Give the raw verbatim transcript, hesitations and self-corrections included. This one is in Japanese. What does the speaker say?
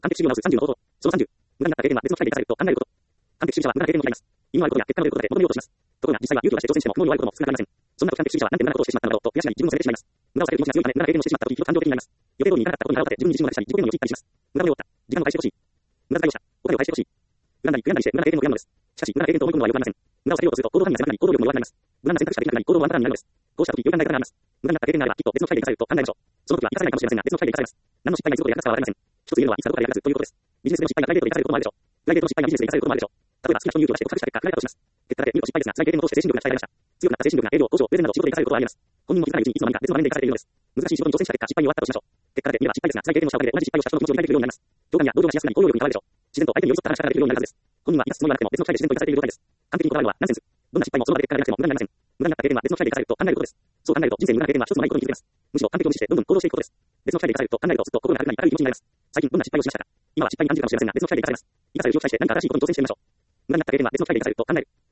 完璧主義を直すさんじゅうの方法。そのさんじゅう。無駄になった経験は別の機会で生かされると考えること。完璧主義者は無駄な経験を嫌います。意味のあることや結果の出ることで求めようとします。ところが、実際は勇気を出して挑戦しても、脳に弱いことも少なくありません。そんな完璧主義者はなんで無駄なことをしてしまったのだろうと悔しがり自分を責めてしまいます。無駄を避ける気持ちが強いため、無駄な経験をしてしまった時、感情的になります。予定通りにいかなかったことに腹を立て、自分に自信をなくしたり、自己嫌悪に陥ったりします。無駄を用った。時間を返してほしい。無駄遣いをした。お金を返してほしい。恨んだり、悔やんだりして無駄な経験を悔やむのです。しかし、無駄な経験と思い込むのはよくありません。無駄を避けようとすると、行動範囲が狭くなり、行動力も弱くなります。無駄な選択肢ができなくなり、行動は安らかになるのです。こうした時、良い考え方があります。無駄になった経験があれば、きっと別の機会で生かされると考えましょう。その時は生かされないかもしれませんが、別の機会で生かされます。何の失敗がすることや生かすかはありません。一つ言えるのは、いつかどこかで役立つということです。ビジネスでの失敗がプライベートで生かされることもあるでしょう。プライベートの失敗がビジネスで生かされることもあるでしょう。例えば、好きな人に勇気を出して告白した結果、振られたとします。結果だけ見事失敗ですが、辛い経験を通して精神力が鍛えられました。強くなった精神力が営業、交渉、プレゼンなど仕事で生かされることはあります。本人も気づかないうちにいつの間にか別の場面で生かされているのです。難しい仕事に挑戦した結果、失敗に終わったとしましょう。結果だけ見れば失敗ですが、辛い経験をしたおかげで同じ失敗をした人の気持ちを理解できるようになります。上官や同僚がしやすくなり、行動力に変わるでしょう。自然と相手に寄り添った話し方ができるようになるはずです。本人はいたつつもりはなくても別の機会で自然と生かされている状態です。完璧にこだわるのはナンセンス。どんな失敗もその場で結果が出なくても無駄になりません。無駄になった経験は別の機会で生かされると考えることです。そう考えると人生に無駄な経験は一つもないことに気づけます。むしろ完璧を無視してどんどん行動していくことです。別の機会で生かされると考えるとすっと心が楽になり明るい気持ちになります。最近どんな失敗をしましたか？今は失敗に感じるかもしれませんが別の機会で生かされます。生かされる気を期待して何か新しいことに挑戦してみましょう。無駄になった経験は別の機会で生かされると考える。